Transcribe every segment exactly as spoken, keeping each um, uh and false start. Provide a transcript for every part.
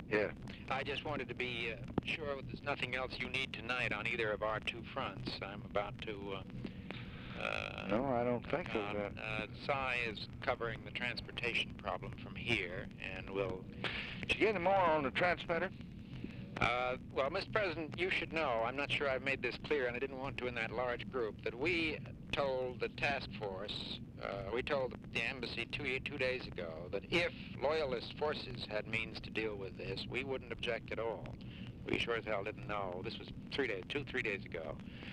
Yeah. I just wanted to be uh, sure there's nothing else you need tonight on either of our two fronts. I'm about to... Uh, Uh, no, I don't think so. Uh, That. uh, S I is covering the transportation problem from here, and will... Did you get any more on the transmitter? Uh, well, Mister President, you should know, I'm not sure I've made this clear, and I didn't want to in that large group, that we told the task force, uh, we told the embassy two, two days ago, that if loyalist forces had means to deal with this, we wouldn't object at all. We sure as hell didn't know. This was three days, two, three days ago.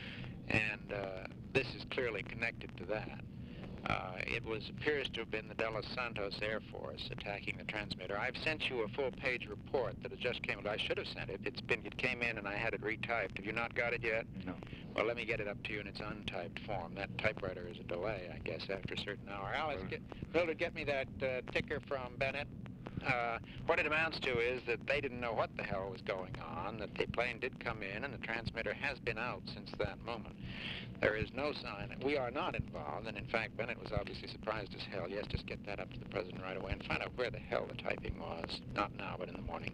And uh, this is clearly connected to that. Uh, it was appears to have been the De Los Santos Air Force attacking the transmitter. I've sent you a full-page report that it just came. I should have sent it. It's been. It came in, and I had it retyped. Have you not got it yet? No. Well, let me get it up to you in its untyped form. That typewriter is a delay, I guess, after a certain hour. Alice, get, Mildred, get me that uh, ticker from Bennett. Uh, what it amounts to is that they didn't know what the hell was going on, that the plane did come in, and the transmitter has been out since that moment. There is no sign. We are not involved, and in fact, Bennett was obviously surprised as hell. Yes, just get that up to the president right away and find out where the hell the typing was. Not now, but in the morning.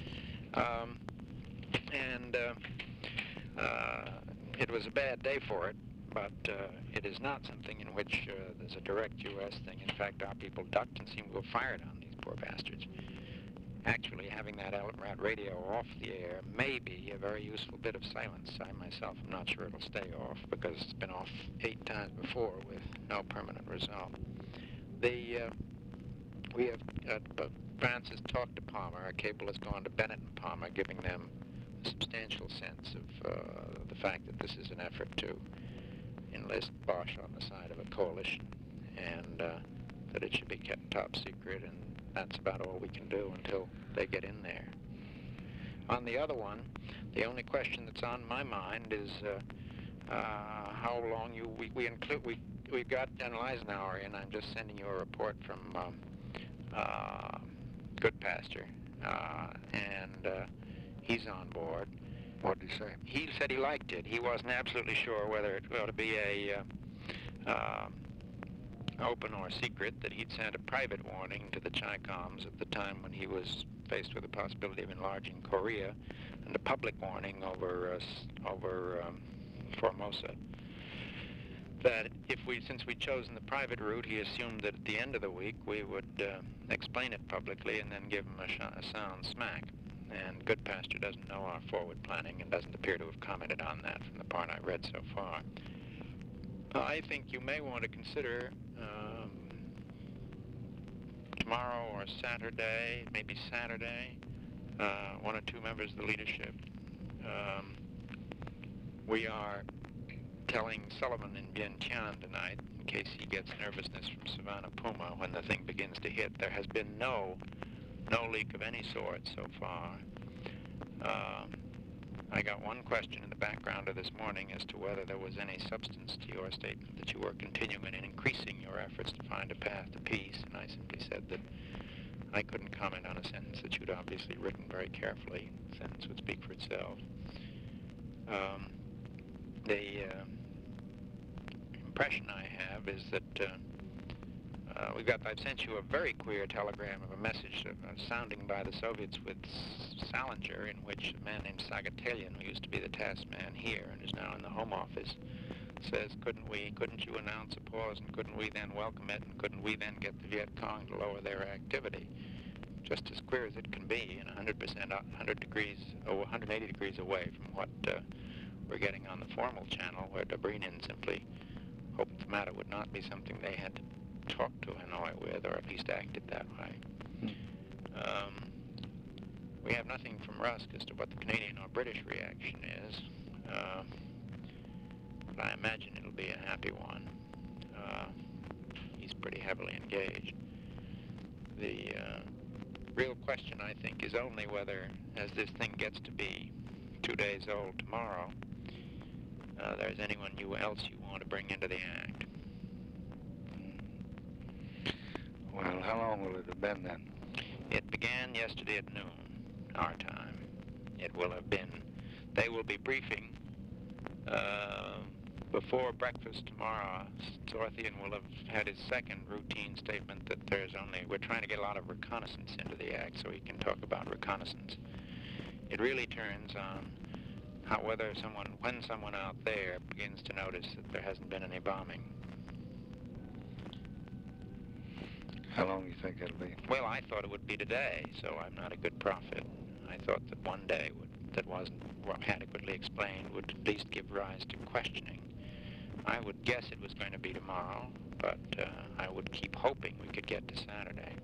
Um, and uh, uh, it was a bad day for it, but uh, it is not something in which uh, there's a direct U S thing. In fact, our people ducked and seemed to have fired on these poor bastards. Actually, having that Rat radio off the air may be a very useful bit of silence. I myself am not sure it'll stay off because it's been off eight times before with no permanent result. The uh, we have uh, France has talked to Palmer. Our cable has gone to Bennett and Palmer, giving them a substantial sense of uh, the fact that this is an effort to enlist Bosch on the side of a coalition, and uh, that it should be kept top secret, and that's about all we can do until they get in there. On the other one, the only question that's on my mind is uh, uh, how long you we, we include we we've got General Eisenhower in. I'm just sending you a report from um, uh, Goodpaster, uh, and uh, he's on board. What did he say? He said he liked it. He wasn't absolutely sure whether it ought to be a uh, uh, open or secret, that he'd sent a private warning to the Chi-Coms at the time when he was faced with the possibility of enlarging Korea, and a public warning over uh, over um, Formosa. That if we, since we'd chosen the private route, he assumed that at the end of the week we would uh, explain it publicly and then give him a, sh a sound smack. And Goodpaster doesn't know our forward planning and doesn't appear to have commented on that from the part I read so far. I think you may want to consider um, tomorrow or Saturday, maybe Saturday, uh, one or two members of the leadership. Um, we are telling Sullivan in Vientiane tonight, in case he gets nervousness from Savannah Puma when the thing begins to hit. There has been no, no leak of any sort so far. Um, I got one question in the background of this morning as to whether there was any substance to your statement that you were continuing and increasing your efforts to find a path to peace, and I simply said that I couldn't comment on a sentence that you'd obviously written very carefully. The sentence would speak for itself. Um, the uh, impression I have is that uh, Uh, we've got, I've sent you a very queer telegram of a message of, uh, sounding by the Soviets with Salinger, in which a man named Sagatelian, who used to be the task man here and is now in the Home Office, says, couldn't we, couldn't you announce a pause, and couldn't we then welcome it, and couldn't we then get the Viet Cong to lower their activity? Just as queer as it can be, and one hundred percent, one hundred degrees, oh, one hundred eighty degrees away from what uh, we're getting on the formal channel, where Dobrynin simply hoped the matter would not be something they had to talk to Hanoi with, or at least acted that way. Um, we have nothing from Rusk as to what the Canadian or British reaction is, uh, but I imagine it'll be a happy one. Uh, he's pretty heavily engaged. The uh, real question, I think, is only whether, as this thing gets to be two days old tomorrow, uh, there's anyone you else you want to bring into the act. Well, how long will it have been then? It began yesterday at noon, our time. It will have been, they will be briefing uh, Before breakfast tomorrow, Sorthian will have had his second routine statement that there's only, we're trying to get a lot of reconnaissance into the act so he can talk about reconnaissance. It really turns on how whether someone, when someone out there begins to notice that there hasn't been any bombing. How long do you think it'll be? Well, I thought it would be today, so I'm not a good prophet. I thought that one day would, that wasn't adequately explained would at least give rise to questioning. I would guess it was going to be tomorrow, but uh, I would keep hoping we could get to Saturday.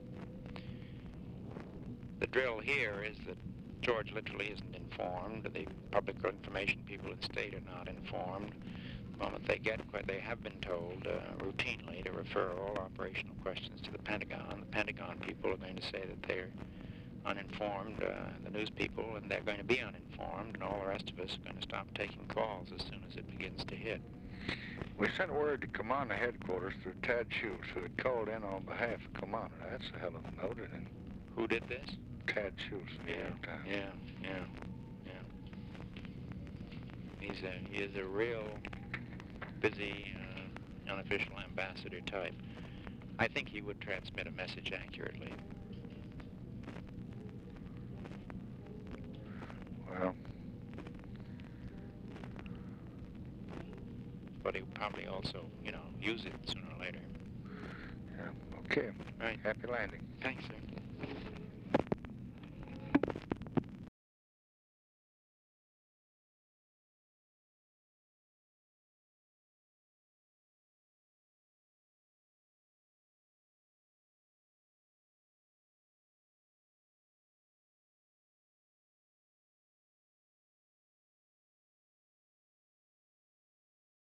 The drill here is that George literally isn't informed. The public information people in the state are not informed. The moment they get, they have been told uh, routinely to refer all operational questions to the Pentagon. The Pentagon people are going to say that they're uninformed, uh, the news people, and they're going to be uninformed, and all the rest of us are going to stop taking calls as soon as it begins to hit. We sent word to Commander Headquarters through Tad Schultz, who had called in on behalf of Commander. That's a hell of a note, isn't it? Who did this? Tad Schultz, the Yeah, New York Times. yeah, yeah, yeah. He's a, he is a real busy, uh, unofficial ambassador type. I think he would transmit a message accurately. Well, But he would probably also, you know, use it sooner or later. yeah, okay. Right. Happy landing. Thanks, sir.